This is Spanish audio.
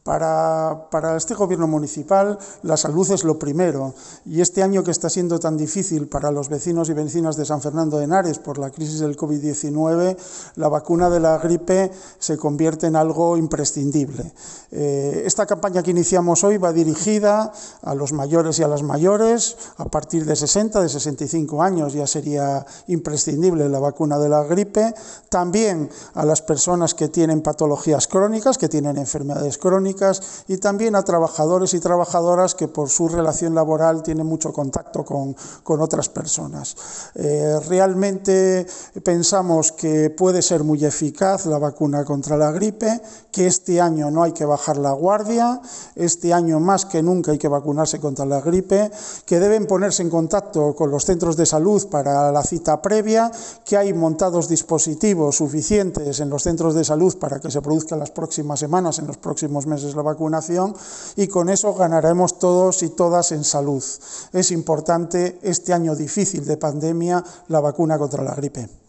Para este gobierno municipal la salud es lo primero, y este año que está siendo tan difícil para los vecinos y vecinas de San Fernando de Henares por la crisis del COVID-19, la vacuna de la gripe se convierte en algo imprescindible. Esta campaña que iniciamos hoy va dirigida a los mayores y a las mayores. A partir de 60, de 65 años ya sería imprescindible la vacuna de la gripe. También a las personas que tienen patologías crónicas, que tienen enfermedades crónicas, y también a trabajadores y trabajadoras que por su relación laboral tienen mucho contacto con otras personas. Realmente pensamos que puede ser muy eficaz la vacuna contra la gripe, que este año no hay que bajar la guardia, este año más que nunca hay que vacunarse contra la gripe, que deben ponerse en contacto con los centros de salud para la cita previa, que hay montados dispositivos suficientes en los centros de salud para que se produzca en las próximas semanas, en los próximos meses la vacunación, y con eso ganaremos todos y todas en salud. Es importante este año difícil de pandemia la vacuna contra la gripe.